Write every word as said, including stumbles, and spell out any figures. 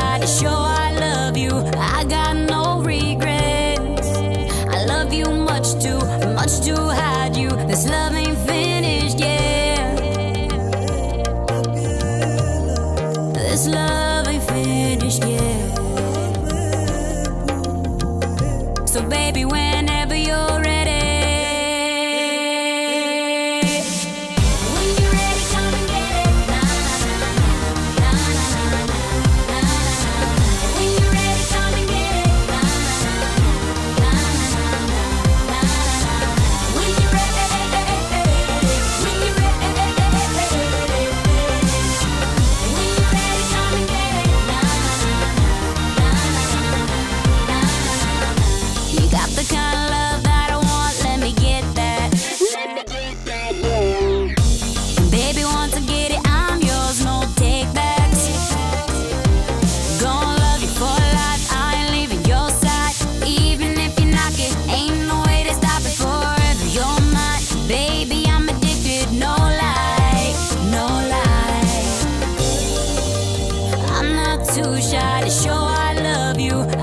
shy to show I love you. I got no regrets. I love you much too, much to hide you. This love ain't finished yet. This love ain't finished yet. So baby, whenever you're ready, when you're ready, come and get it. Na na na na na na na na. When you're ready, come and get it. Na na na na na na na. When you're ready, when you're ready, when you're ready, come and get it. Na na na na na na. You got the kind of love that I want, let me get that. Let me get that, yeah. Baby, once I get it, I'm yours, no takebacks. Gonna love you for life, I ain't leaving your side. Even if you knock it, ain't no way to stop it forever. You're mine, baby, I'm addicted, no lie, no lie. I'm not too shy to show I love you.